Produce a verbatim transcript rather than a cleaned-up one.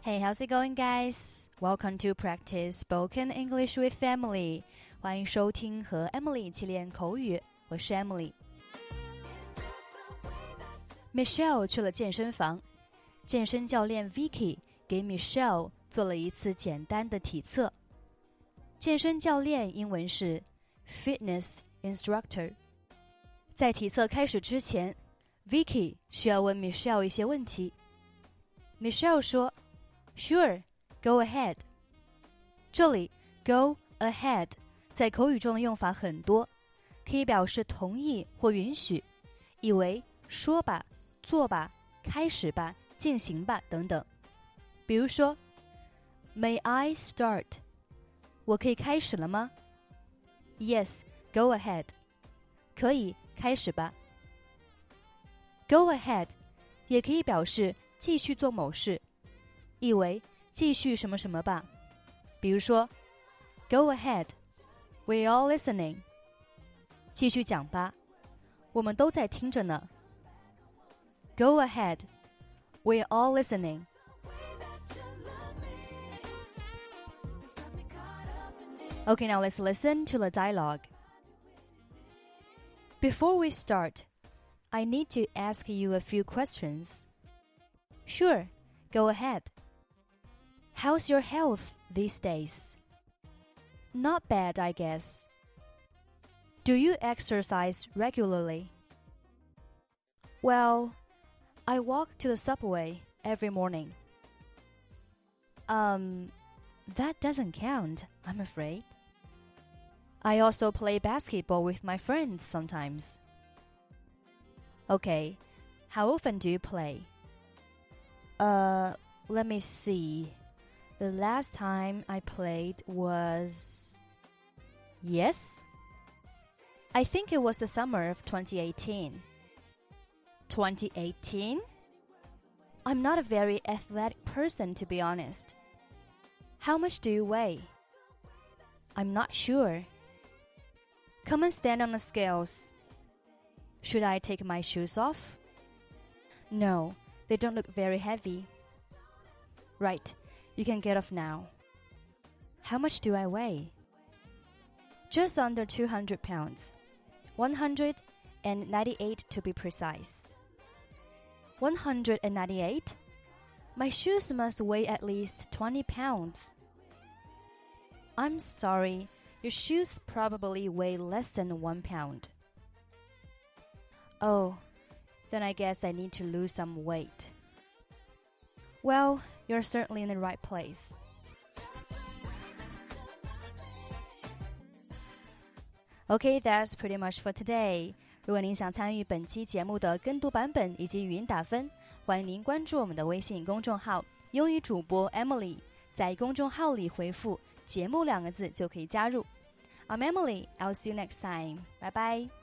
Hey, how's it going, guys? Welcome to practice spoken English with Emily. 欢迎收听和 Emily 一起练口语，我是 Emily。Michelle 去了健身房，健身教练 Vicky 给 Michelle 做了一次简单的体测。健身教练英文是 Fitness Instructor。在体测开始之前 Vicky 需要问 Michelle 一些问题。Michelle 说Sure, go ahead. 这里 go ahead 在口语中的用法很多，可以表示同意或允许，意为说吧、做吧、开始吧、进行吧等等。比如说 May I start? 我可以开始了吗？ Yes, go ahead. 可以，开始吧。Go ahead 也可以表示继续做某事，意为继续什么什么吧。比如说 Go ahead, we're all listening. 继续讲吧，我们都在听着呢。Go ahead, we're all listening. Okay, now let's listen to the dialogue. Before we start, I need to ask you a few questions. Sure, go ahead.How's your health these days? Not bad, I guess. Do you exercise regularly? Well, I walk to the subway every morning. Um, that doesn't count, I'm afraid. I also play basketball with my friends sometimes. Okay, how often do you play? Uh...Let me see. The last time I played was... Yes? I think it was the summer of twenty eighteen. twenty eighteen? I'm not a very athletic person, to be honest. How much do you weigh? I'm not sure. Come and stand on the scales. Should I take my shoes off? No, they don't look very heavy.Right, you can get off now. How much do I weigh? Just under two hundred pounds. one hundred ninety-eight to be precise. one hundred ninety-eight? My shoes must weigh at least twenty pounds. I'm sorry, your shoes probably weigh less than one pound. Oh, then I guess I need to lose some weight. Well,You're certainly in the right place. Okay, that's pretty much for today. 如果您想参与本期节目的跟读版本以及语音打分，欢迎您关注我们的微信公众号英语主播 Emily， 在公众号里回复节目两个字就可以加入。I'm Emily, I'll see you next time. Bye bye.